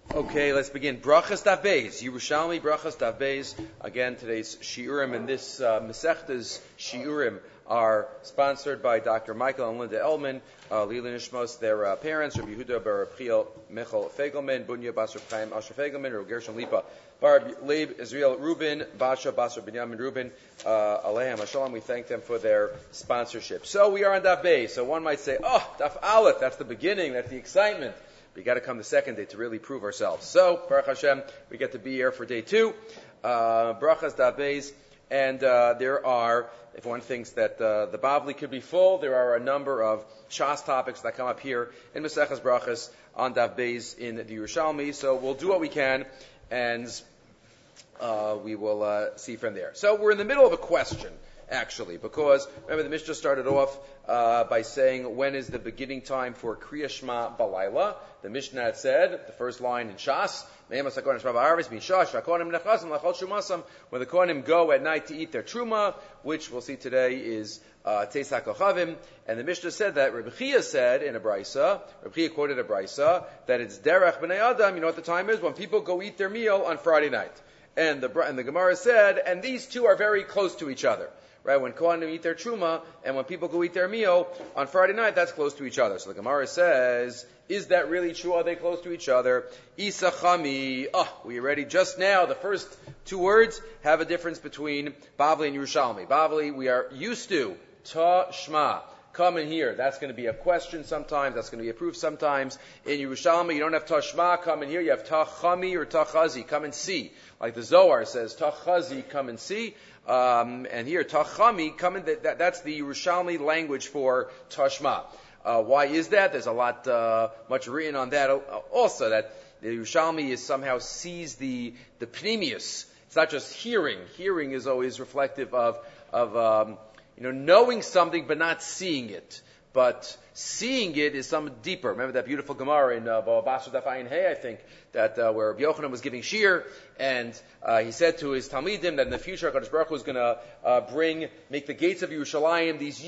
Okay, let's begin. Brachas Daf Beis, Yerushalmi Brachas Daf Beis. Again, today's Shiurim and this Masechta's Shiurim are sponsored by Dr. Michael and Linda Elman, Lila Nishmos, their parents, Rabbi Yehuda Bar Priel Michal Fegelman, Bunya Basar Chaim Asher Fegelman, Rabbi Gershon Lipa, Bar Leib Israel Rubin, Basha Basar Binyamin Rubin, Alehem Hashalom. We thank them for their sponsorship. So we are on Daf Beis. So one might say, oh, Daf Aleph, that's the beginning, that's the excitement. We got to come the second day to really prove ourselves. So, Baruch Hashem, we get to be here for day 2, Brachas Daf Beis, and there are, if one thinks that the Bavli could be full, there are a number of Shas topics that come up here in Maseches Brachas on Daf Beis in the Yerushalmi. So we'll do what we can, and we will see from there. So we're in the middle of a question, actually, because remember the Mishnah started off by saying when is the beginning time for Kriya Shema Balayla. The Mishnah had said, the first line in Shas, when the Kohanim go at night to eat their Truma, which we'll see today is Teis HaKochavim, and the Mishnah said that Rabbi Chia said in a Brisa, Rabbi Chia quoted a Brisa, that it's Derech B'nai Adam, you know what the time is? When people go eat their meal on Friday night. And the Gemara said, and these two are very close to each other. Right, when Kohanim eat their truma, and when people go eat their meal on Friday night, that's close to each other. So the Gemara says, is that really true? Are they close to each other? Isachami. We already just now, the first 2 words have a difference between Bavli and Yerushalmi. Bavli, we are used to ta shma. Come in here. That's going to be a question sometimes. That's going to be a proof sometimes. In Yerushalmi, you don't have ta shma. Come in here. You have ta chami or ta chazi. Come and see. Like the Zohar says, ta chazi, come and see. And here, Tachami, that's the Yerushalmi language for Tashma. Why is that? There's a lot, much written on that also, that the Yerushalmi is somehow sees the pneumius. It's not just hearing. Hearing is always reflective of knowing something but not seeing it. But seeing it is something deeper. Remember that beautiful Gemara in Basar Daf Ayin Hey, I think, that where Rabbi Yochanan was giving shir, and he said to his Talmidim that in the future HaKadosh Baruch Hu was going to make the gates of Yerushalayim these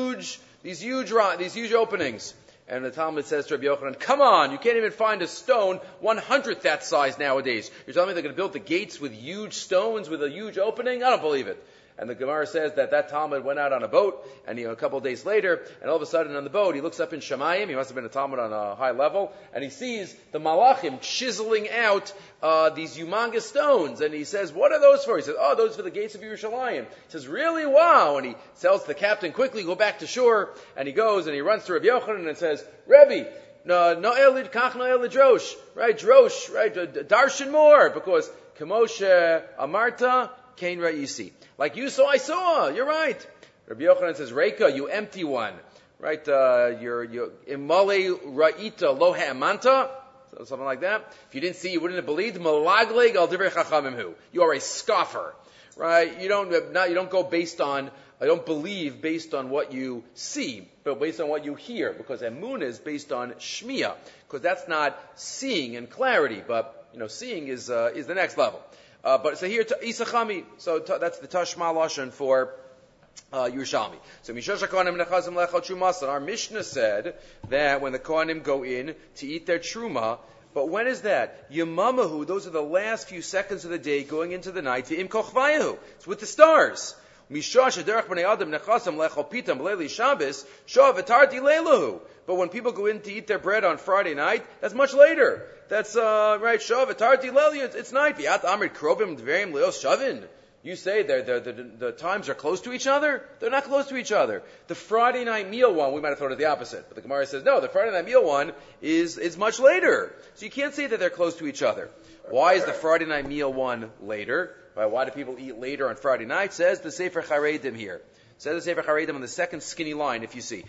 huge openings. And the Talmud says to Rabbi Yochanan, come on, you can't even find a stone 1/100th that size nowadays. You're telling me they're going to build the gates with huge stones with a huge opening? I don't believe it. And the Gemara says that Talmud went out on a boat, and a couple of days later, and all of a sudden on the boat, he looks up in Shemayim, he must have been a Talmud on a high level, and he sees the Malachim chiseling out these humongous stones, and he says, what are those for? He says, those are for the gates of Yerushalayim. He says, really? Wow! And he tells the captain, quickly go back to shore, and he goes, and he runs to Rabbi Yochanan and says, Rebbe, no elid kach no elid drosh, right? Drosh, right? Darshan more, because Kamoshe Amarta, Kain Ra'isi. Like you saw, I saw. You're right. Rabbi Yochanan says, Reika, you empty one. Right? You're Imale Ra'ita Lo Ha'amanta. Something like that. If you didn't see, you wouldn't have believed. Malagleg al divrei chachamim hu. You are a scoffer. Right? You don't go based on, I don't believe based on what you see, but based on what you hear. Because emunah is based on shmiya. Because that's not seeing and clarity. But, seeing is the next level. But so here, Isachami, so that's the Tashma Lashon for Yerushalmi. So Mishosh HaKohanim Nechazim Lechal Trumasan. Our Mishnah said that when the Kohanim go in to eat their Truma, but when is that? Yemamahu, those are the last few seconds of the day going into the night. V'im Kochvayahu, it's with the stars. Mishosh HaDerech B'nei Adam Nechazim Lechal Pitam Leili Shabbos, Shov Etarti Leilahu. But when people go in to eat their bread on Friday night, that's much later. That's right. Shav etarti leli. It's night. V'at amrit krobim dverim leos shavin. You say the times are close to each other. They're not close to each other. The Friday night meal one, we might have thought of the opposite, but the Gemara says no. The Friday night meal one is much later. So you can't say that they're close to each other. Why is the Friday night meal one later? Right, why do people eat later on Friday night? Says the Sefer Charedim here. Says the Sefer Charedim on the second skinny line, if you see.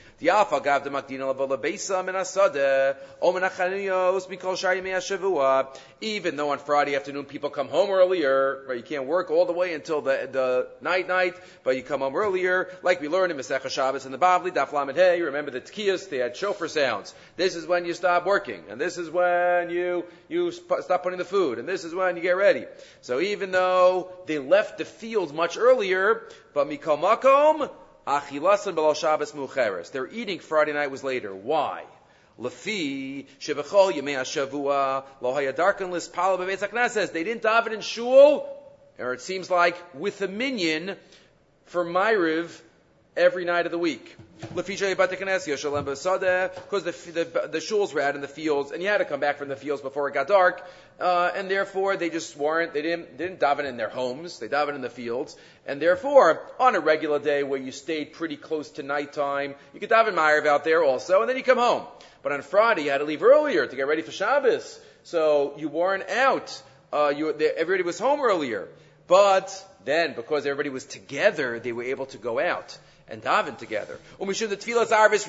Even though on Friday afternoon people come home earlier, right? You can't work all the way until the night, but you come home earlier, like we learned in Masechah Shabbos and the Bavli, Daf Lamed Hey. Remember the Tkiyas, they had shofar sounds. This is when you stop working, and this is when you stop putting the food, and this is when you get ready. So even though they left the field much earlier, but mikol makom, achilasan b'lo Shabbos mucheres. Their eating Friday night was later. Why? Lefi shebechol yemei hashavua lo hayadarkan lispal bebeis hakneses. They didn't daven in shul, or it seems like with a minyan for Ma'ariv every night of the week. Because the shuls were out in the fields, and you had to come back from the fields before it got dark, and therefore they didn't daven in their homes, they daven in the fields, and therefore, on a regular day where you stayed pretty close to nighttime, you could daven Ma'ariv out there also, and then you come home. But on Friday, you had to leave earlier to get ready for Shabbos, so you weren't out, everybody was home earlier. But then, because everybody was together, they were able to go out and daven together. Because Tfilas Arvis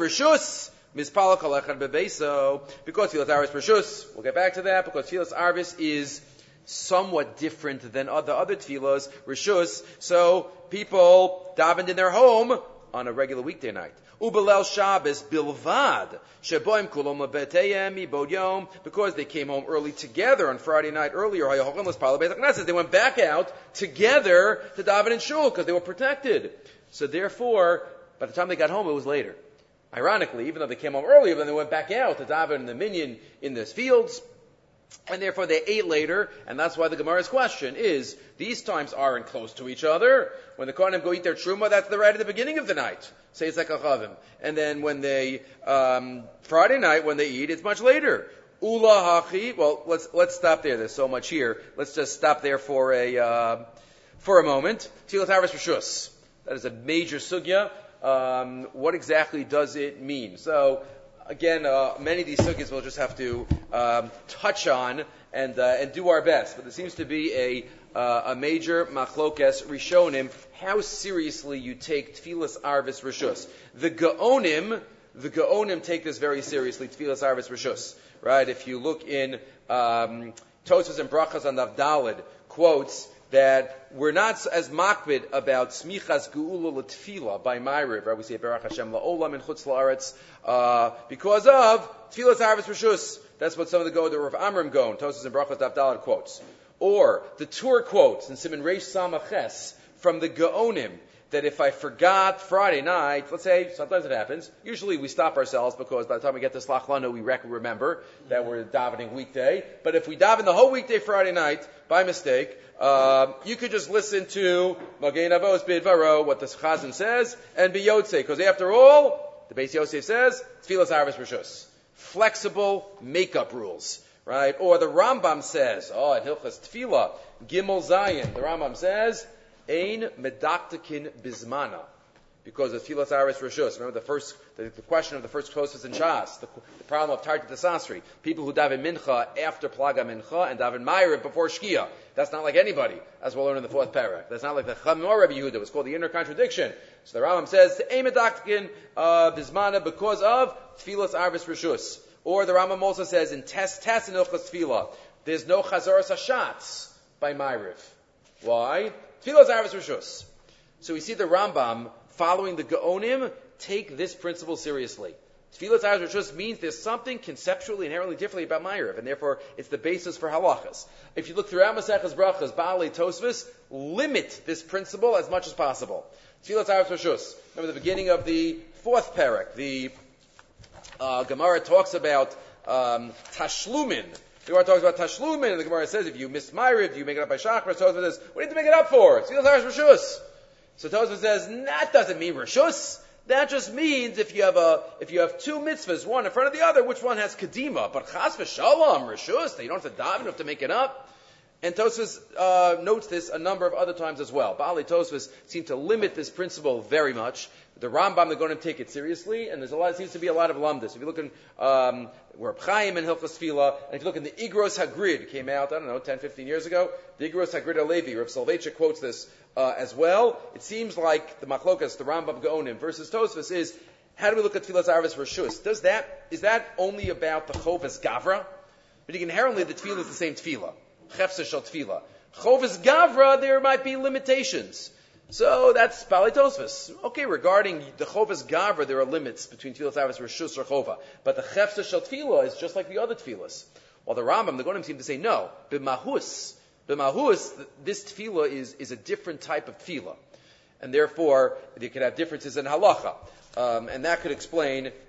Rishus, we'll get back to that, because Tfilas Arvis is somewhat different than the other Tfilas, Rishus, so people davened in their home on a regular weekday night. Ubelel Shabbos bilvad sheboim kulom lebeteyem ibod yom, because they came home early together on Friday night earlier. They went back out together to daven in shul because they were protected. So therefore, by the time they got home, it was later. Ironically, even though they came home earlier, then they went back out to daven in the minyan in the fields, and therefore they ate later, and that's why the Gemara's question is, these times aren't close to each other. When the Kohanim go eat their truma, that's right at the beginning of the night. Say it's like a chavim. And then when they, Friday night, when they eat, it's much later. Ula hachi, well, let's stop there. There's so much here. Let's just stop there for a moment. Tfilas Arvis Rishus. That is a major sugya. What exactly does it mean? So, again, many of these sugyas we'll just have to touch on and do our best. But there seems to be a major machlokes rishonim, how seriously you take Tfilas Arvis Rishus. The Gaonim take this very seriously, Tfilas Arvis Rishus. Right? If you look in Tosfos and Brachas on Navdalid, quotes that we're not as makbid about smichas geula l'tfila by Ma'ariv, right? We say Baruch Hashem la'olam in chutz la'aretz, because of Tfilas Arvis Rishus. That's what some of the Rav Amram go, and Tosfos and Brachas Navdalid quotes. Or the Tur quotes in Siman Reish Samaches from the Gaonim, that if I forgot Friday night, let's say, sometimes it happens, usually we stop ourselves because by the time we get to Slach Lanu, we remember that we're davening weekday. But if we daven the whole weekday Friday night, by mistake, you could just listen to Magen Avos Bidvaro, what the Chazan says, and be Yotze, because after all, the Beis Yosef says, Tfilas Arvis Rishus. Flexible makeup rules. Right? Or the Rambam says, in Hilchas Tefillah, Gimel Zayin, the Rambam says, Ein medaktakin bizmana. Because of Tfilas Arvis Rishus. Remember the question of the first Tosfos in Shas, the problem of Tartit Asasri. People who daven Mincha after Plaga Mincha and daven Ma'ariv before Shkia. That's not like anybody, as we'll learn in the fourth parak. That's not like the Chamor Rabbi Yehuda. It's called the inner contradiction. So the Rambam says, Ein medaktakin bizmana because of Tfilas Arvis Rishus. Or the Rambam also says in Test in Ilchas Tefillah, there's no Chazaras Hashatz by Ma'ariv. Why? Tfilas Arvis Rishus. So we see the Rambam following the Gaonim take this principle seriously. Tfilas Arvis Rishus means there's something conceptually inherently differently about Ma'ariv, and therefore it's the basis for halachas. If you look throughout Maseches Brachas, Baalei Tosfos limit this principle as much as possible. Tfilas Arvis Rishus. Remember the beginning of the fourth parak, the Gemara talks about tashlumin. The Gemara talks about tashlumin, and the Gemara says if you miss Ma'ariv, you make it up by Shachar. Tosfos says, what do you have to make it up for? Tfilas Arvis Rishus. So Tosfos says, that doesn't mean Rishus. That just means if you have two mitzvahs, one in front of the other, which one has kedima? But chas v'shalom, Rishus, you don't have to daven, you have to make it up. And Tosfos notes this a number of other times as well. Baalei Tosfos seem to limit this principle very much. The Rambam, they're going to take it seriously, and seems to be a lot of lamdas. If you look in Reb Chaim in Hilchas Tefillah, and if you look in the Igros Hagrid, came out, 10, 15 years ago, the Igros Hagrid Alevi, Reb Soloveitchik quotes this as well. It seems like the Machlokas, the Rambam Gaonim versus Tosfos is, how do we look at Tfilas Arvis Rishus? Is that only about the Chovas Gavra? But inherently the Tefillah is the same Tefillah. Chefsa shel Tefillah. Chovas Gavra, there might be limitations. So that's Baalei Tosfos. Okay, regarding the Chovas Gavra, there are limits between Tfilas Arvis Rishus or Chova. But the Chefsa Shel Tefillah is just like the other Tefillahs. While the Rambam, the Gonim seem to say no. B'mahus, this Tefillah is a different type of Tefillah. And therefore, you could have differences in halacha. And that could explain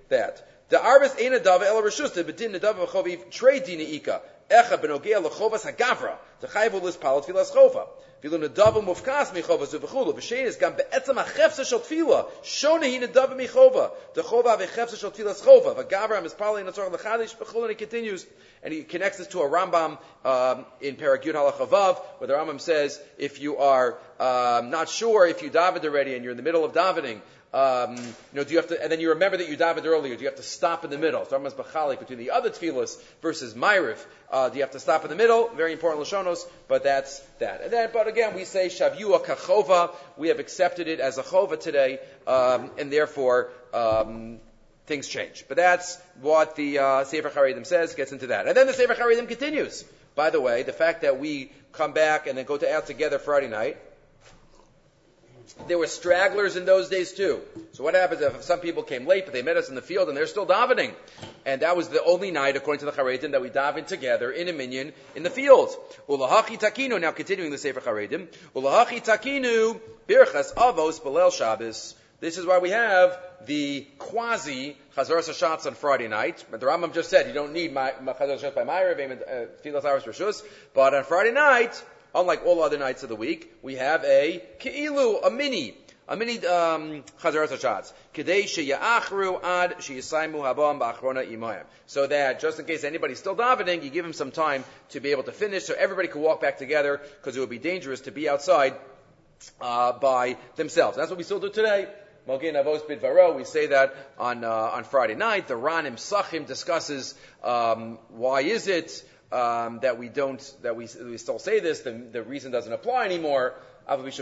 that. The arbes ein adava el reshusta bedin adava choviv trei dina ika. Echa benogea lechovas hagavra. The chayvu lispal tfilas chova. Vilu nadava mufkas michovas uvechulu. V'shein is gam be'etzam hachefsa shel tfila. Shona hi nadava michova. The chova v'chefsa shel tfilas chova. V'gavra mispali natzor lechadish bechulu. And he continues, and he connects this to a Rambam in Perek Yud Halacha Vav, where the Rambam says, if you are not sure if you davened already and you're in the middle of davening, do you have to, and then you remember that you davened earlier, do you have to stop in the middle? So Rambam's bachalik between the other tefillas versus Ma'ariv. Do you have to stop in the middle? Very important Lashonos, but that's that. And then, but again, we say Shavua Kachova. We have accepted it as a chova today, and therefore, things change. But that's what the Sefer Charedim says, gets into that. And then the Sefer Charedim continues. By the way, the fact that we come back and then go to out together Friday night, there were stragglers in those days too. So what happens if some people came late, but they met us in the field and they're still davening? And that was the only night, according to the Charedim, that we davened together in a minyan in the fields. Ulahachi takinu, now continuing the Sefer Charedim, Ulahachi takinu birchas avos belel Shabbos. This is why we have the quasi Chazaras HaShatz on Friday night. But the Rambam just said you don't need Chazaras HaShatz by Ma'ariv, Tfilas Aros Rishus. But on Friday night, unlike all other nights of the week, we have a Ke'ilu, a mini Chazaras HaShatz. Kedei sheya'achru ad sheyisaimu habam ba'achrona imayim. So that, just in case anybody's still davening, you give him some time to be able to finish, so everybody can walk back together, because it would be dangerous to be outside by themselves. That's what we still do today. Mogen Avos Bidvaro, we say that on Friday night. The Ranim Sachim discusses why is it that we still say this. The reason doesn't apply anymore. Is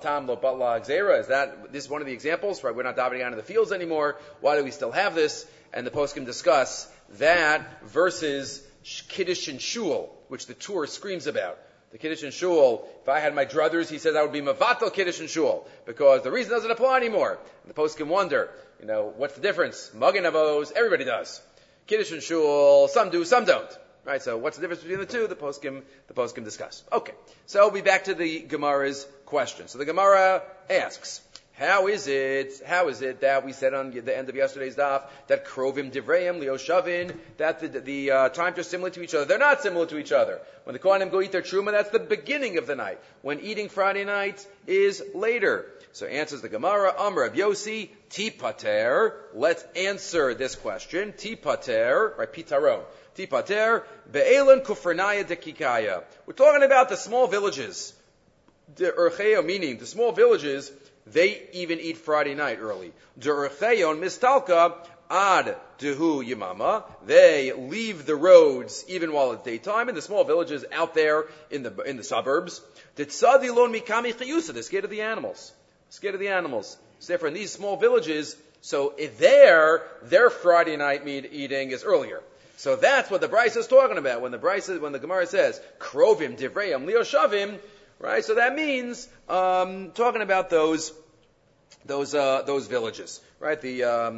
this one of the examples? Right, we're not davening out in the fields anymore. Why do we still have this? And the poskim discuss that versus Kiddush and Shul, which the Torah screams about. The Kiddush and Shul, if I had my druthers, he says I would be Mavatal Kiddush and Shul, because the reason doesn't apply anymore. And the poskim wonder, what's the difference? Magen Avos, everybody does. Kiddush and Shul, some do, some don't. Right, so what's the difference between the two? The poskim discuss. Okay, so we'll be back to the Gemara's question. So the Gemara asks, how is it that we said on the end of yesterday's daf that krovim divreim lioshavin, that the times are similar to each other? They're not similar to each other. When the Kohanim go eat their truma, that's the beginning of the night. When eating Friday night is later. So answers the Gemara, Amr Rab Yossi, Tipater. Let's answer this question. Tipater, right, Pitaron. Tipater, Be'elan Kufranaya Dekikaya. We're talking about the small villages. The Urcheo, meaning the small villages, they even eat Friday night early. The Urcheon Mistalka Ad Dehu Yamama. They leave the roads even while it's daytime in the small villages out there in the suburbs. The Tzadilon Mikami Chayusa. They're scared of the animals. So therefore, in these small villages, so their Friday night eating is earlier. So that's what the Brisa is talking about. When the Gemara says Krovim Divreim Lioshavim, right? So that means talking about those villages, right? The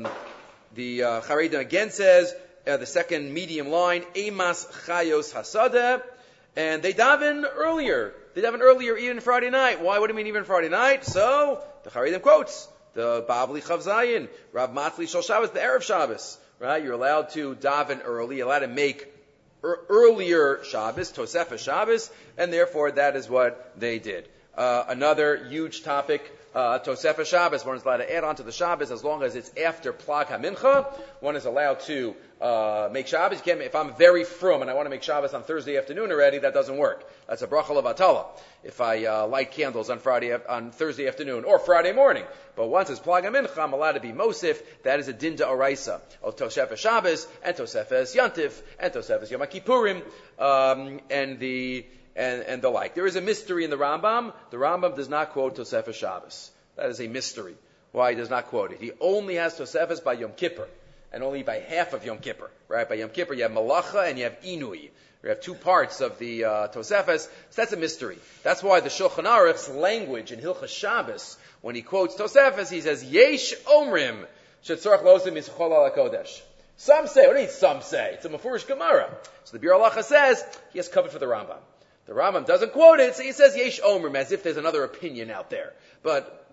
Charedim again says the second medium line Emas Chayos Hasada, and they daven earlier. They daven earlier even Friday night. Why? What do you mean even Friday night? So the Charedim quotes the Babli Chav Zayin, Rav Matli Shal Shabbos, the Erev Shabbos. Right? You're allowed to daven early. You're allowed to make earlier Shabbos, Tosefah Shabbos, and therefore that is what they did. Another huge topic, Tosefah Shabbos. One is allowed to add on to the Shabbos as long as it's after Plag HaMincha. One is allowed to make Shabbos. You can't, if I'm very frum and I want to make Shabbos on Thursday afternoon already, that doesn't work. That's a bracha levatala. If I light candles on Thursday afternoon or Friday morning. But once it's Plag HaMincha, I'm allowed to be Mosif. That is a Dinda Oraisa of Tosefah Shabbos and Tosefah Yantif and Tosefah Yom Kippurim and the like. There is a mystery in the Rambam. The Rambam does not quote Tosefah Shabbos. That is a mystery. Why he does not quote it? He only has Tosefahs by Yom Kippur, and only by half of Yom Kippur. Right? By Yom Kippur you have Malacha and you have Inui. You have two parts of the Tosefahs. So that's a mystery. That's why the Shulchan Aruch's language in Hilchas Shabbos, when he quotes Tosefahs, he says, Yesh Omrim Shetzorach Losim Yischol Ala Kodesh. Some say, what do you mean some say? It's a Mefurish Gemara. So the Bir Halacha says, he has covered for the Rambam. The Rambam doesn't quote it, so he says Yesh Omrim, as if there's another opinion out there. But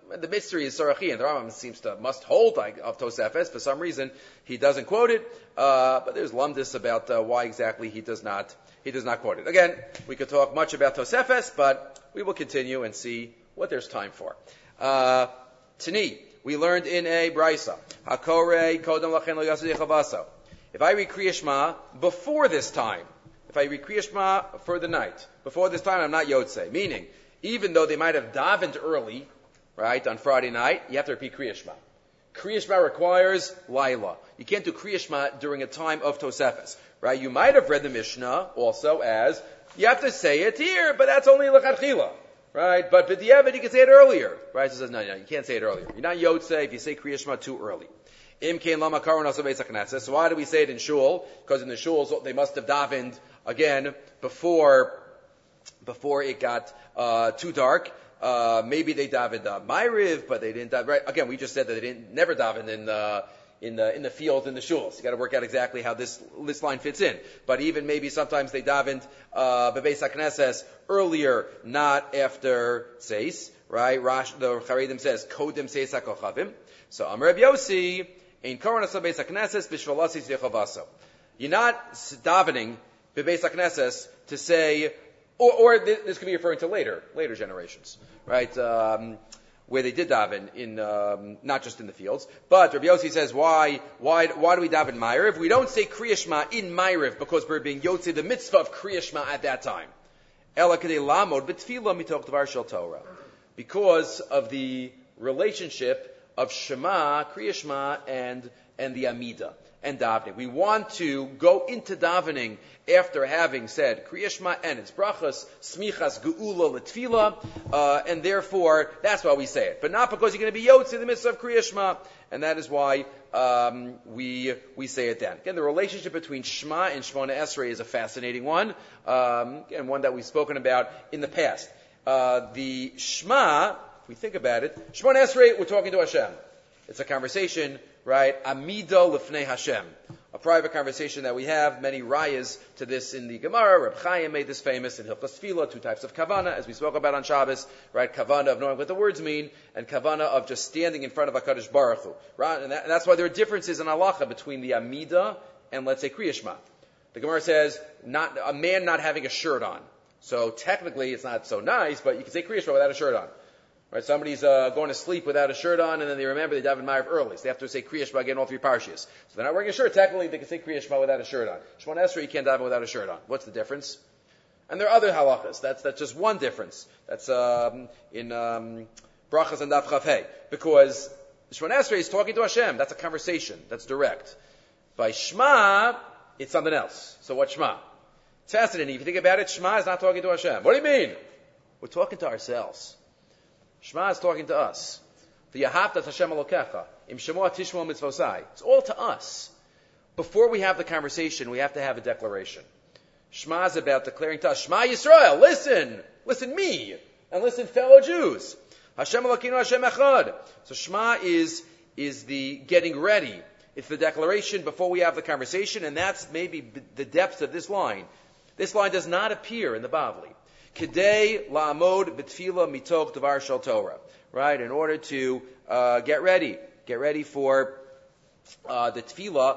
the mystery is Sarachi, and the Rambam must hold of Tosefes. For some reason, he doesn't quote it, but there's lumdis about why exactly he does not quote it. Again, we could talk much about Tosefes, but we will continue and see what there's time for. Tani, we learned in a Brisa, Hakore Kodam Lachen Lo Yaseh Chavaso. If I read Kriya Shema before this time, if I read Kriya Shema for the night, before this time I'm not Yotzei. Meaning, even though they might have davened early, right, on Friday night, you have to repeat Kriya Shema. Kriya Shema requires Laila. You can't do Kriya Shema during a time of Tosefes, right? You might have read the Mishnah also as, you have to say it here, but that's only L'chadchila, right? But B'diavad, you can say it earlier, right? So it says, no, you can't say it earlier. You're not Yotzei if you say Kriya Shema too early. So why do we say it in shul? Because in the shuls they must have davened again before it got too dark. Maybe they davened Ma'ariv, but they didn't daven. Right? Again, we just said that they never davened in the field in the shuls. You got to work out exactly how this line fits in. But even maybe sometimes they davened bebeis hakneses earlier, not after seis. Right? The Charedim says kodem seis hakochavim. So Amar Reb Yossi. You're not davening bebeis hakneses to say, or this could be referring to later generations, right? Where they did daven in, not just in the fields. But Rabbi Yossi says, why do we daven Ma'ariv? We don't say Kriya Shema in Ma'ariv because we're being Yotze the mitzvah of Kriya Shema at that time. Ela kedei lamod b'tefillah mitoch dvar shel Torah, because of the relationship of Shema, Kriya Shema, and the Amida, and davening. We want to go into davening after having said Kriya Shema and its brachas, smichas, geula, letfila, and therefore, that's why we say it. But not because you're going to be yotze in the midst of Kriya Shema, and that is why we say it then. Again, the relationship between Shema and Shemona Esrei is a fascinating one, and one that we've spoken about in the past. The Shema, if we think about it, Shemona Esrei, we're talking to Hashem. It's a conversation, right? Amida lifnei Hashem. A private conversation that we have, many rayas to this in the Gemara. Reb Chaim made this famous in Hilchos Tefillah, 2 types of kavana, as we spoke about on Shabbos, right? Kavana of knowing what the words mean, and kavana of just standing in front of HaKadosh Baruch Hu, right? And that's why there are differences in halacha between the Amida and, let's say, Kriya Shema. The Gemara says, a man not having a shirt on. So technically, it's not so nice, but you can say Kriya Shema without a shirt on. Right, somebody's going to sleep without a shirt on, and then they remember they daven Ma'ariv early, so they have to say Kriya Shema again all 3 parshas. So they're not wearing a shirt. Technically, they can say Kriya Shema without a shirt on. Shemona Esrei, you can't daven without a shirt on. What's the difference? And there are other halachas. That's just one difference. That's in brachas and daf chav hey, because Shemona Esrei is talking to Hashem. That's a conversation. That's direct. By Shema, it's something else. So what's Shema? It's fascinating. If you think about it, Shema is not talking to Hashem. What do you mean? We're talking to ourselves. Shema is talking to us. The Yahavtas Hashem Elokecha, Im Shemoah Tishmo Mitzvosai. It's all to us. Before we have the conversation, we have to have a declaration. Shema is about declaring to us, Shema Yisrael, listen me, and listen fellow Jews. Hashem Elokeinu Hashem Echad. So Shema is the getting ready. It's the declaration before we have the conversation, and that's maybe the depth of this line. This line does not appear in the Bavli. Kedei la'amod b'tefillah mitoch dvar shel Torah. Right? In order to get ready for the tefillah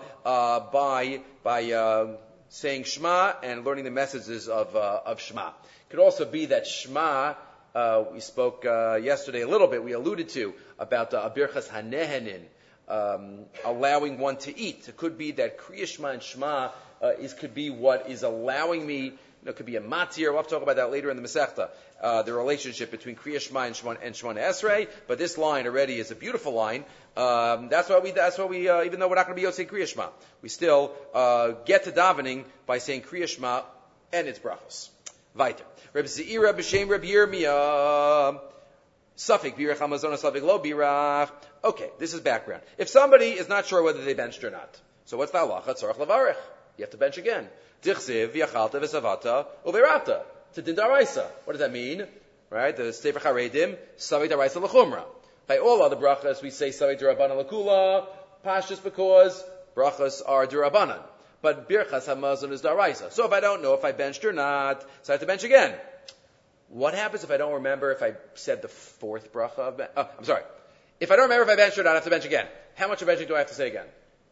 by saying Shema and learning the messages of Shema. It could also be that Shema, we spoke yesterday a little bit, we alluded to, about Birchas Hanehenin, allowing one to eat. It could be that Kriya Shema and Shema could be what is allowing me. It could be a matir. We'll have to talk about that later in the Masechta. The relationship between Kriya Shema and Shemona Esrei. But this line already is a beautiful line. That's why we, even though we're not going to be Yotzei Kriya Shema, we still get to davening by saying Kriya Shema and its brachos. Weiter. Reb Zeira b'shem Reb Yirmiyah. Safik birach hamazon, safik lo birach. Okay, this is background. If somebody is not sure whether they benched or not, so what's the halacha? Tzarach levarich. You have to bench again. Tichsiv yachalta v'savata uverata. To din daraisa. What does that mean? Right? The Sefer Charedim, savik daraisa l'chumra. By all other brachas, we say savik d'Rabbanan l'kula, pashtus because brachas are d'Rabbanan. But birchas hamazon is daraisa. So if I don't know if I benched or not, so I have to bench again. What happens if I don't remember if I said the fourth bracha of bench? Oh, I'm sorry. If I don't remember if I benched or not, I have to bench again. How much of benching do I have to say again?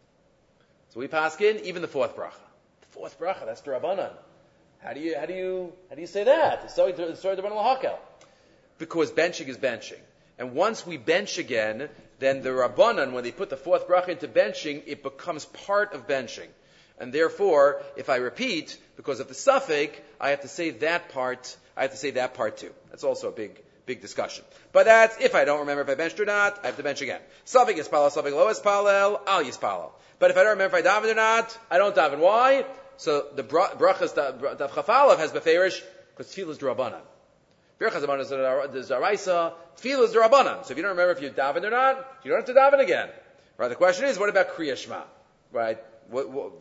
So we paskin even the fourth bracha. The fourth bracha, that's the Rabbanan. How do you say that? It's the story of the Rabbanan Lahakel. Because benching is benching. And once we bench again, then the Rabbanan, when they put the fourth bracha into benching, it becomes part of benching. And therefore, if I repeat, because of the suffix, I have to say that part too. That's also a big discussion. But that's, if I don't remember if I benched or not, I have to bench again. Suffix yispalel, suffix lo yispalel, al yispalel. But if I don't remember if I daven or not, I don't daven. Why? So the brachas, the chafalav has beferish, because tefillah is d'Rabbanan. Birchas Rabbanan is d'Oraisa, tefillah is d'Rabbanan. So if you don't remember if you daven or not, you don't have to daven again. Right? The question is, what about Kriya Shema? Right? What's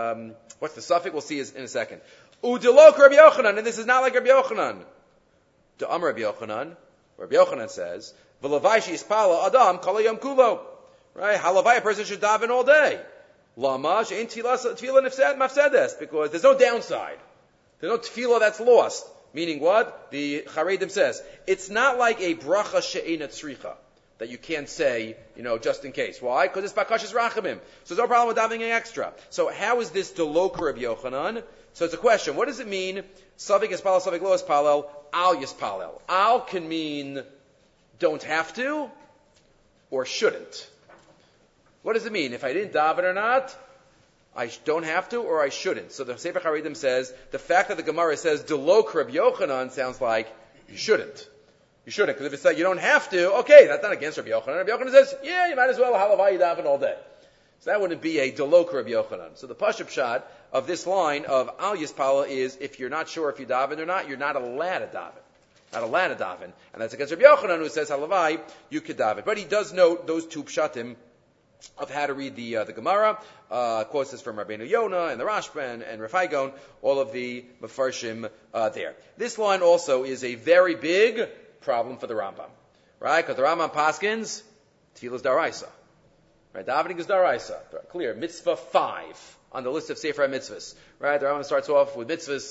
the suffix? We'll see in a second. Udelok Rabbi Yochanan, and this is not like Rabbi Yochanan. To Amar Rabbi Yochanan, Rabbi Yochanan says, "V'lavayshi ispala adam kol hayom kulo." Right? Halavai, a person should daven all day. Lama she'in tefillah mafsedes, because there's no downside. There's no tefillah that's lost. Meaning what? The Charedim says it's not like a bracha she'eina tzricha that you can't say, just in case. Why? Because it's bakashas rachamim. So there's no problem with davening extra. So how is this delok Rabbi Yochanan? So it's a question. What does it mean? Savik yispalel, savik lo yispalel, al yispalel. Al can mean don't have to or shouldn't. What does it mean? If I didn't daven or not, I don't have to or I shouldn't. So the Sefer Charedim says the fact that the Gemara says delok Rabbi Yochanan sounds like you shouldn't. You shouldn't, because if it's like you don't have to, okay, that's not against Rabbi Yochanan. Rabbi Yochanan says, yeah, you might as well halavai daven all day. So that wouldn't be a delok Rabbi Yochanan. So the pashup shot of this line of al yispala is if you're not sure if you daven or not, you're not allowed to daven. Not allowed to daven. And that's against Rabbi Yochanan who says halavai, you could daven. But he does note those two pshatim of how to read the Gemara. Quotes this from Rabbeinu Yonah and the Rashba and Rafai Gon, all of the Mefarshim there. This line also is a very big problem for the Rambam, right? Because the Rambam paskins, tefillah is daraisa, right? Davening is daraisa, clear. Mitzvah 5 on the list of Sefer HaMitzvahs, right? The Rambam starts off with mitzvahs.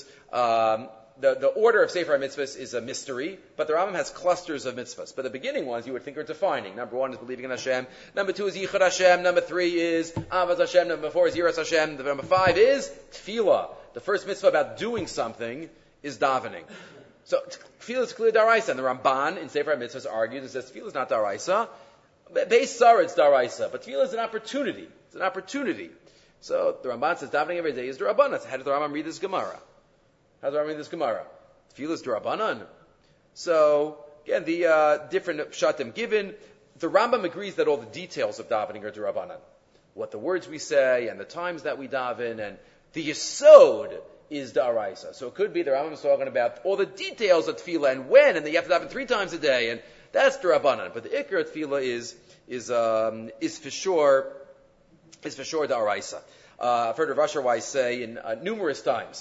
The order of Sefer HaMitzvahs is a mystery, but the Rambam has clusters of mitzvahs. But the beginning ones you would think are defining. Number 1 is believing in Hashem. Number 2 is Yichud Hashem. Number 3 is Avaz Hashem. Number 4 is Yiras Hashem. Number 5 is Tefillah. The first mitzvah about doing something is davening. So Tefillah is clear daraisa, and the Ramban in Sefer HaMitzvahs argues and says Tefillah is not daraisa. Beis Sarah it's daraisa, but Tefillah is an opportunity. It's an opportunity. So the Ramban says davening every day is d'Rabbanan. How does the Rambam read this Gemara? How does the Rambam read this Gemara? Tefillah is d'Rabbanan. So again, the different pshatim given. The Rambam agrees that all the details of davening are d'Rabbanan. What the words we say and the times that we daven and the yesod is da'araisa. So it could be the Rambam is talking about all the details of tefillah and when, and that you have to daven 3 times a day, and that's d'Rabbanan. But the ikar of tefillah is for sure da'araisa. I've heard Rav Asher Weiss say in numerous times.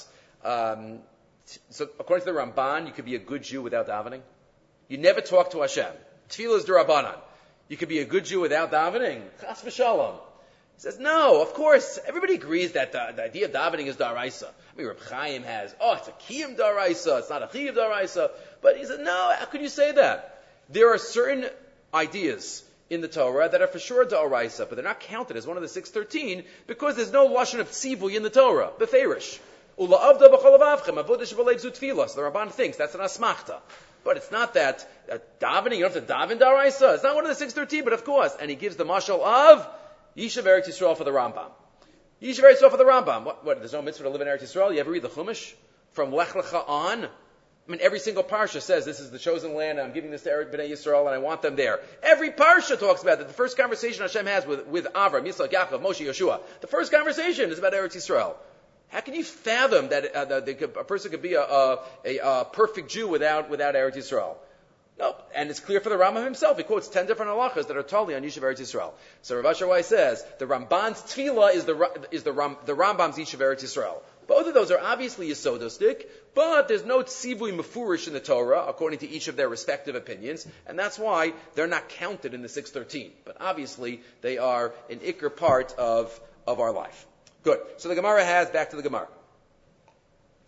So according to the Ramban, you could be a good Jew without davening. You never talk to Hashem. Tefillah is d'Rabbanan. You could be a good Jew without davening. Chas v'shalom. He says, no, of course, everybody agrees that the idea of davening is daraisa. I mean, Reb Chaim has, it's a kiyum daraisa, it's not a chiyuv daraisa. But he said, no, how could you say that? There are certain ideas in the Torah that are for sure daraisa, but they're not counted as one of the 613 because there's no lashon of tzivui in the Torah, beferish. Ula avda b'cholavavchem, avodah shebalev zu tefillah. So the Ramban thinks that's an asmachta. But it's not that davening, you don't have to daven daraisa. It's not one of the 613, but of course. And he gives the mashal of Yishav Eretz Yisrael for the Rambam. Yishav Eretz Yisrael for the Rambam. What? There's no mitzvah to live in Eretz Yisrael? You ever read the Chumash? From Lech Lecha on? I mean, every single parsha says this is the chosen land, and I'm giving this to Bnei Yisrael, and I want them there. Every parsha talks about that. The first conversation Hashem has with Avram, Yitzchak, Yaakov, Moshe, Yeshua. The first conversation is about Eretz Yisrael. How can you fathom that a person could be a perfect Jew without Eretz Yisrael? No, and it's clear for the Rambam himself. He quotes 10 different halachas that are totally on Yishav Eretz Yisrael. So Rav Asher Weiss says the Ramban's tefillah is the Rambam's Yishav Eretz Yisrael. Both of those are obviously yesodistic, but there's no tzivui mefurish in the Torah according to each of their respective opinions, and that's why they're not counted in the 613. But obviously they are an ikar part of our life. Good. So the Gemara has back to the Gemara.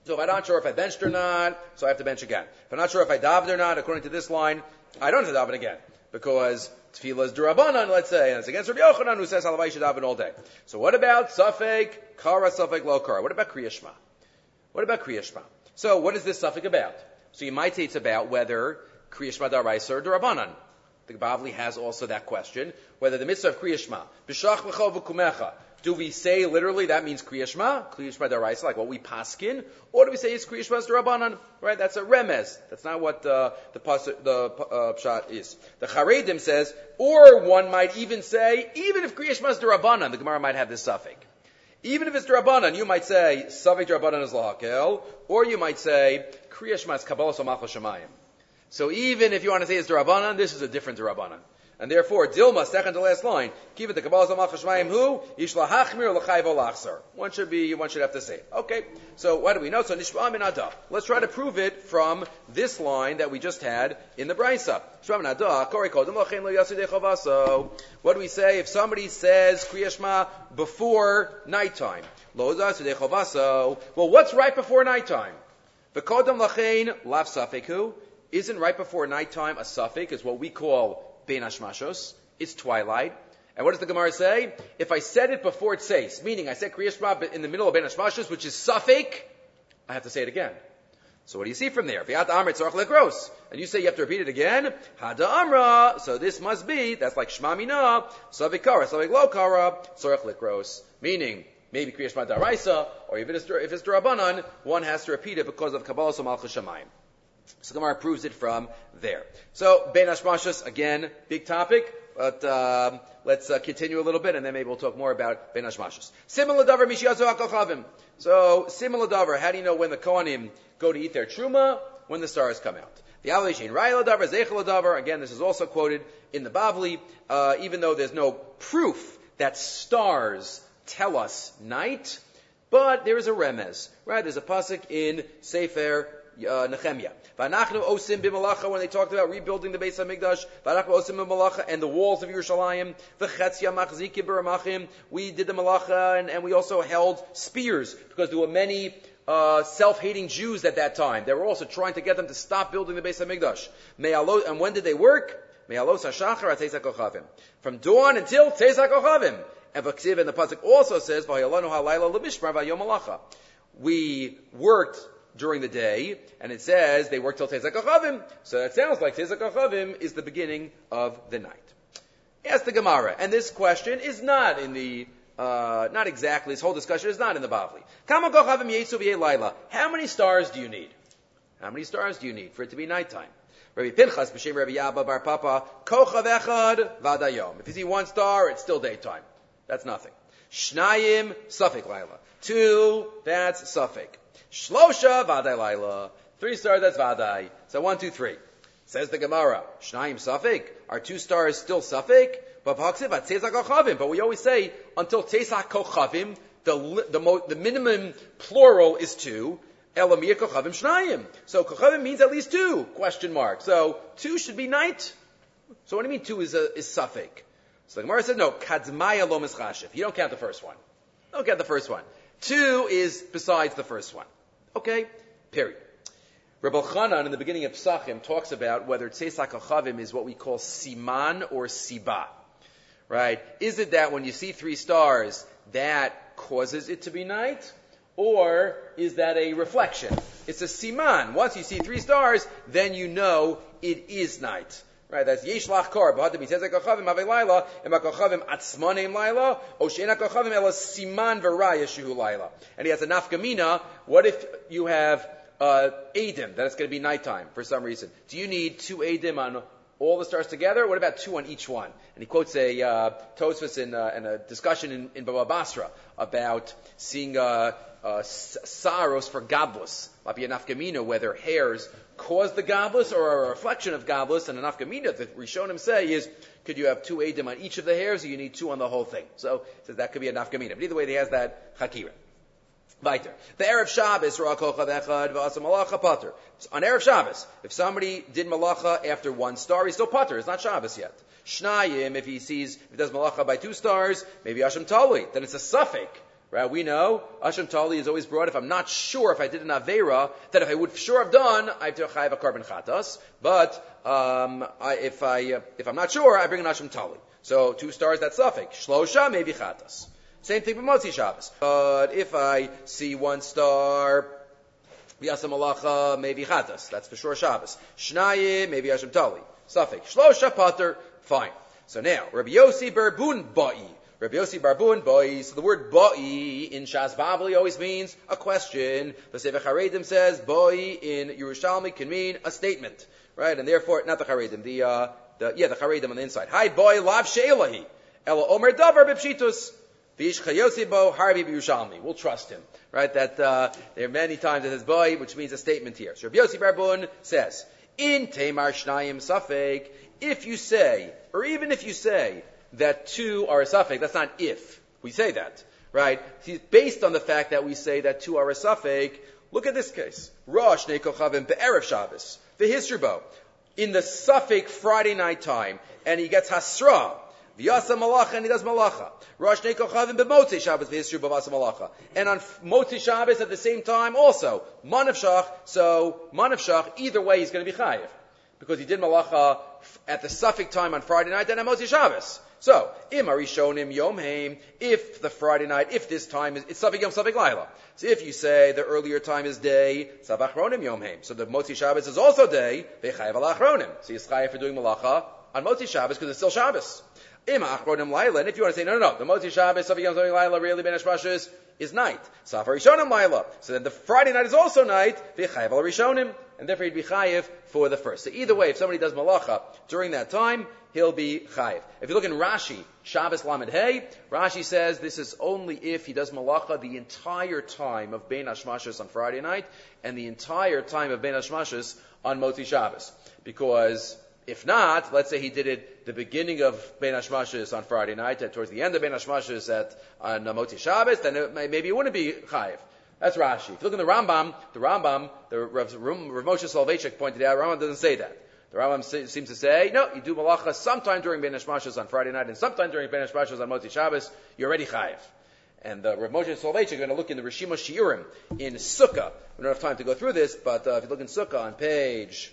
So if I'm not sure if I benched or not, so I have to bench again. If I'm not sure if I davened or not, according to this line, I don't have to daven again. Because tefillah is d'Rabbanan, let's say, and it's against Rabbi Yochanan who says halavai should daven all day. So what about Safek, Kara, Safek, Lo Kara? What about Kriya Shema? What about Kriya Shema? So what is this Safek about? So you might say it's about whether Kriya Shema d'Oraisa or d'Rabbanan. The Bavli has also that question, whether the mitzvah of Kriya Shema, B'shach v'chol v'kumecha, do we say literally that means Kriya Shema d'Oraisa, like what we paskin, or do we say it's Kriya Shema d'Rabbanan? Right? That's a remez. That's not what the pshat is. The Charedim says, or one might even say, even if Kriya Shema is d'Rabbanan, the Gemara might have this suffix. Even if it's d'Rabbanan, you might say suffix d'Rabbanan is lahakel, or you might say Kriya Shema is Kabbalah Malchus Shemayim. So even if you want to say it's d'Rabbanan, this is a different d'Rabbanan. And therefore, Dilma, second to last line, give it the Kabbalah Malchus Shemayim who? Yishla hachmir l'chayv olachsar. One should have to say it. Okay, so what do we know? So Nishma min Adah. Let's try to prove it from this line that we just had in the Brisa. Nishma min Adah, Kori kodem l'chein lo yasidei chovaso. What do we say if somebody says Kriya Shema before nighttime? Lo yasidei chovaso. Well, what's right before nighttime? V'kodem l'chein lav safeku. Isn't right before nighttime a suffix? It's what we call Bein Hashmashos. It's twilight. And what does the Gemara say? If I said it before it says, meaning I said Kriya Shema in the middle of Bein Hashmashos, which is suffix, I have to say it again. So what do you see from there? And you say you have to repeat it again. Hada Amra. So this must be, that's like Shema Mina, suffix Kara, suffix Lo Kara, Tzorach Likros. Meaning, maybe Kriya Shema d'Oraisa, or even if it's d'Rabbanan, one has to repeat it because of Kabbalah Malchus Shemayim. So Gemara proves it from there. So Bein Hashmashos, again, big topic, but let's continue a little bit, and then maybe we'll talk more about Bein Hashmashos. Similar davar mishiyazu hakochavim. So similar davar, how do you know when the Kohanim go to eat their truma? When the stars come out. The Avalei Raya davar, Zeichel davar. Again, this is also quoted in the Bavli, even though there's no proof that stars tell us night, but there is a remez, right? There's a pasuk in Sefer Nehemiah. V'anachnu osim b'malacha, when they talked about rebuilding the Beis Hamikdash, v'anachnu osim b'malacha, and the walls of Yerushalayim, v'chetzia machzikim b'ramachim, we did the malacha, and we also held spears, because there were many self-hating Jews at that time. They were also trying to get them to stop building the Beis Hamikdash. And when did they work? Me'alos hashachar at Teisach Kochavim. From dawn until Teisach Kochavim. And the pasuk also says, "V'hayalanu halayla l'mishmar v'yom malacha." We worked during the day, and it says they work till Teisach Kochavim. So that sounds like Teisach Kochavim is the beginning of the night. Ask the Gemara, and this question is not in the, not exactly, this whole discussion is not in the Bavli. Kama Kochavim yetzu v'yei laila. How many stars do you need? How many stars do you need for it to be nighttime? Rabbi Pinchas, b'shem Rabbi Yabba bar Papa, Kochav echad v'adayom. If you see one star, it's still daytime. That's nothing. Shnayim, Safek laila. 2, that's Safek. Shlosha, Vaday Laila. 3 stars, that's Vaday. So 1, 2, 3. Says the Gemara, Shnayim Safek. Are 2 stars still Safek? But we always say, until Teisach Kochavim, the minimum plural is 2. Elamir Kochavim Shnayim. So Kochavim means at least 2, question mark. So 2 should be night. So what do you mean 2 is Safek? So the Gemara says, no, Kadmaya lo mischashif. You don't count the first one. Don't count the first one. 2 is besides the first one. Okay? Period. Rebbe Chanan in the beginning of Psachim talks about whether Teisach Kochavim is what we call Siman or Siba. Right? Is it that when you see 3 stars, that causes it to be night? Or is that a reflection? It's a Siman. Once you see 3 stars, then you know it is night. Right, that's Yeshlach Kor, but it says Kochavim Ave Laila, and Kochavim Atzmanim Laila, Oshena Kochavim Ela Siman V'Raya Shehu Laila. And he has a nafkamina. What if you have Eidim, that it's going to be nighttime for some reason? Do you need 2 Eidim on all the stars together? What about 2 on each one? And he quotes a Tosfos in a discussion in Baba Basra about seeing saros for gablus. Might be a nafkamina whether hairs cause the gablus or a reflection of gablus, and a nafkamina that Rishonim say is, could you have 2 edim on each of the hairs, or you need 2 on the whole thing? So it says that could be a nafkamina. But either way, he has that chakira. Weiter. The Erev Shabbos, Ra Kochav Echad V'Asa Malacha Pater. On Erev Shabbos, if somebody did Malacha after 1 star, he's still Pater. It's not Shabbos yet. Shnayim, if he does Malacha by 2 stars, maybe Hashem Talui. Then it's a suffix. Right? We know Asham Tali is always brought if I'm not sure if I did an Aveira, that if I would sure have done, I have to chayav a carbon chatas. But if I'm not sure, I bring an Asham Tali. So 2 stars, that's suffix. Shlosha, maybe chatas. Same thing with Motzi Shabbos. But if I see 1 star, V'yasa malacha, maybe chatas. That's for sure Shabbos. Shnayim, maybe Asham Tali. Suffix. Shlosha pater, fine. So now, Rabbi Yossi Barbun Ba'i. Rabbi Yossi Barbun Ba'i. So the word Ba'i in Shas Bavli always means a question. The Sefer Charedim says Ba'i in Yerushalmi can mean a statement. Right? And therefore, not the Charedim, the Charedim on the inside. Hi Ba'i lav she'elahi. Ela omer davar b'pshitus. We'll trust him, right? That there are many times it says boy, which means a statement here. So Rabbi Yossi Barbun says, in Tamar Shnayim Safek, if you say, or even if you say that 2 are a Safek, that's not if. We say that, right? Based on the fact that we say that 2 are a Safek, look at this case. Rosh Nekochavim Be'erev Shabbos, V'hisrubo, in the Safek Friday night time, and he gets Hasra, V'yasa malacha, and he does malacha. Rosh Nekochavim b'motzei Shabbos v'hisru b'vasa malacha. And on Motzei Shabbos at the same time also. Manavshach, either way he's going to be chayiv. Because he did malacha at the Safek time on Friday night and on Motzei Shabbos. So, im arishonim yom heim, if the Friday night, if this time is, it's Safek yom, Safek laila. So if you say the earlier time is day, Savachronim yom heim. So the Motzei Shabbos is also day, v'chayiv al achronim. So he's chayiv for doing malacha on Motzei Shabbos because it's still Shabbos. And if you want to say, no, the Motzei Shabbos, Safek Yom Safek Laila, really Ben Hashmashos, is night. Safar Rishonim Laila. So then the Friday night is also night, V'chayev al Rishonim, and therefore he'd be chayev for the first. So either way, if somebody does malacha during that time, he'll be chayev. If you look in Rashi, Shabbos Lamed Hey, Rashi says this is only if he does malacha the entire time of Ben Hashmashos on Friday night, and the entire time of Ben Hashmashos on Motzei Shabbos. Because if not, let's say he did it the beginning of Ben Hashmashos on Friday night and towards the end of Ben Hashmashos on Motzei Shabbos, then maybe it wouldn't be chayiv. That's Rashi. If you look in the Rambam, Rav Moshe Soloveitchik pointed out, Rambam doesn't say that. The Rambam seems to say, no, you do malacha sometime during Ben Hashmashos on Friday night and sometime during Ben Hashmashos on Motzei Shabbos, you're already chayiv. And Rav Moshe Soloveitchik, you're going to look in the Rishima Shiurim in Sukkah. We don't have time to go through this, but if you look in Sukkah on page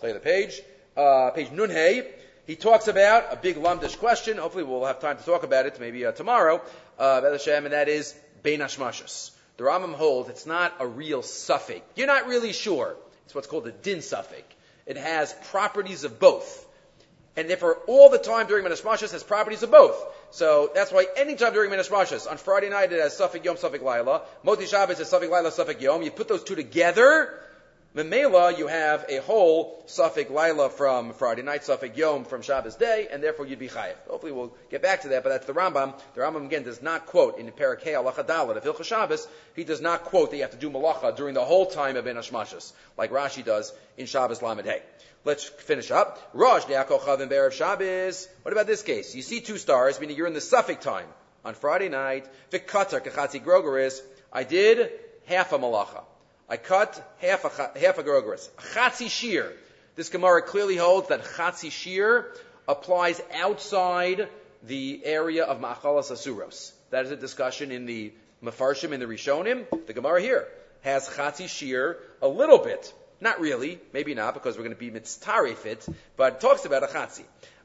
Nun Hey, he talks about a big Lamdish question. Hopefully we'll have time to talk about it, maybe tomorrow, and that is Bein Hashmashos. The Rambam holds it's not a real suffix. You're not really sure. It's what's called a din suffix. It has properties of both. And therefore, all the time during Ben Hashmashos has properties of both. So that's why any time during Ben Hashmashos, on Friday night it has Safek Yom, Safek Laila. Motzei Shabbos has Safek Laila, Safek Yom. You put those two together, Memela, you have a whole Safek Laila from Friday night, Safek Yom from Shabbos day, and therefore you'd be chayav. Hopefully we'll get back to that, but that's the Rambam. The Rambam again does not quote in Perek Hey Halacha Dalet of Hilchos Shabbos. He does not quote that you have to do malacha during the whole time of Ben Hashmashos, like Rashi does in Shabbos Lamed Hey. Let's finish up. Rosh Ne'akol Chavim Be'erev Shabbos. What about this case? You see 2 stars, meaning you're in the Safek time on Friday night. V'katar kachatzi grogeris. I did half a malacha. I cut half a grogeris. Chatzi shir. This Gemara clearly holds that chatzi shir applies outside the area of ma'achalas asuros. That is a discussion in the Mefarshim, in the Rishonim. The Gemara here has chatzi shir a little bit. Not really, maybe not, because we're going to be mitztaref it, but it talks about a chatzi.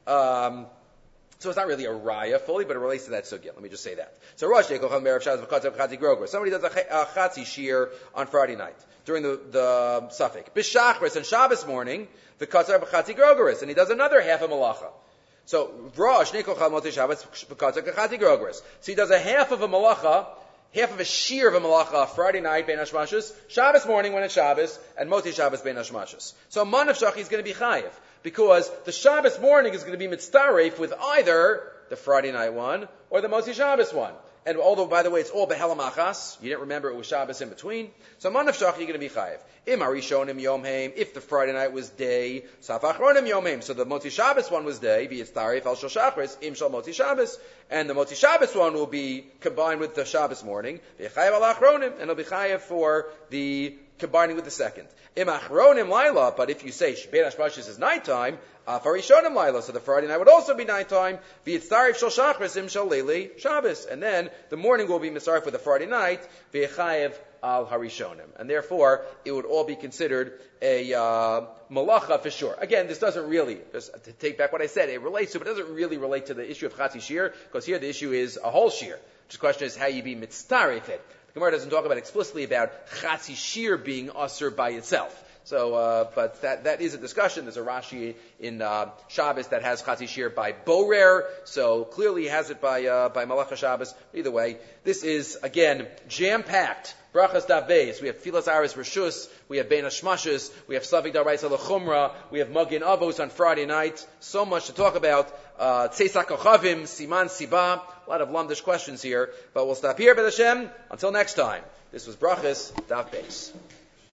So it's not really a raya fully, but it relates to that sugya. Let me just say that. So Rosh Ne'akol Chavim Be'erev Shabbos v'katzar k'chatzi groger. Somebody does a chatzi shir on Friday night during the Safek. B'shachris, and Shabbos morning, v'katzar k'chatzi grogeris, and he does another half a malacha. So Rosh Ne'akol Chavim Motzei Shabbos v'katzar k'chatzi grogeris. So he does a half of a malacha, half of a shir of a malacha Friday night, Ben Hashmashos, Shabbos morning when it's Shabbos, and Motzei Shabbos, Ben Hashmashos. So Manavshach is going to be chayiv, because the Shabbos morning is going to be mitztaref with either the Friday night one or the Motzei Shabbos one. And although, by the way, it's all Behelam Achas, you didn't remember it was Shabbos in between, so Manavshach you're going to be chayiv. Im Arishonim Yom Heim, if the Friday night was day, Safachronim Yom Heim, so the Motzei Shabbos one was day, v'yitztaref al shel Shachris, im shel Motzei Shabbos, and the Motzei Shabbos one will be combined with the Shabbos morning, v'chayiv al Achronim, and it'll be chayiv for the combining with the second. Im achronim laila, but if you say Ben Hashmashis is nighttime, Farishonim laila, so the Friday night would also be nighttime. V'yitzarif shel shachris im shel leili Shabbos, and then the morning will be misarif with the Friday night. V'yechayev al harishonim, and therefore it would all be considered a malacha for sure. Again, this doesn't really, just to take back what I said, it relates to, but it doesn't really relate to the issue of chatzi shir, because here the issue is a whole shir. The question is how you be mitzarif it. The Gemara doesn't talk about explicitly about chatzi shir being usher by itself. So, but that is a discussion. There's a Rashi in Shabbos that has chatzi shir by borer, so clearly he has it by Malacha Shabbos. Either way, this is again jam-packed. Brachas Daf Beis. We have Filas Aris Rishus. We have Bein Hashmashis. We have Savik Daraisa L'Chumra. We have Magin Avos on Friday night. So much to talk about. Tzeisak Kochavim, Siman Siba. A lot of Lamdish questions here, but we'll stop here, B'Hashem. Until next time. This was Brachas Daf Beis.